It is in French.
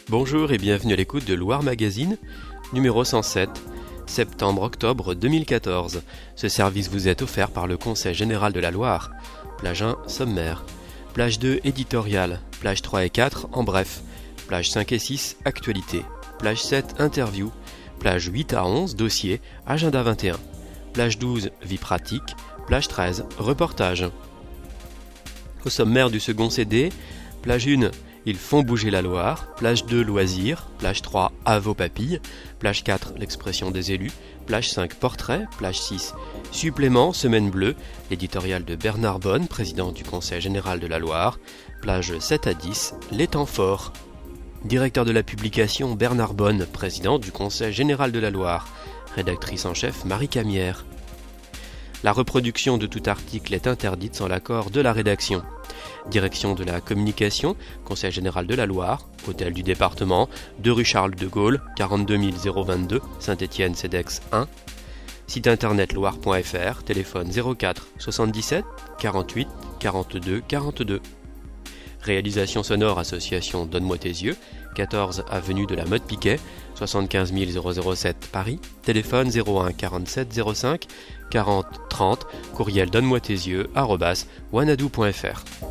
Bonjour et bienvenue à l'écoute de Loire Magazine, numéro 107, septembre-octobre 2014. Ce service vous est offert par le Conseil général de la Loire. Plage 1, sommaire. Plage 2, éditorial. Plage 3 et 4, en bref. Plage 5 et 6, actualité. Plage 7, interview. Plage 8 à 11, dossier, agenda 21. Plage 12, vie pratique. Plage 13, reportage. Au sommaire du second CD, plage 1, ils font bouger la Loire. Plage 2, loisirs. Plage 3, à vos papilles. Plage 4, l'expression des élus. Plage 5, portrait. Plage 6, supplément, semaine bleue. L'éditorial de Bernard Bonne, président du Conseil général de la Loire. Plage 7 à 10, les temps forts. Directeur de la publication, Bernard Bonne, président du Conseil général de la Loire. Rédactrice en chef, Marie Camière. La reproduction de tout article est interdite sans l'accord de la rédaction. Direction de la communication, Conseil général de la Loire, hôtel du département, 2 rue Charles de Gaulle, 42 022, Saint-Étienne-Cedex 1. Site internet loire.fr, téléphone 04 77 48 42 42. Réalisation sonore association Donne-moi tes yeux, 14 avenue de la Motte Piquet, 75 007 Paris, téléphone 01 47 05 40 30, courriel donne-moi tes yeux @wanadoo.fr.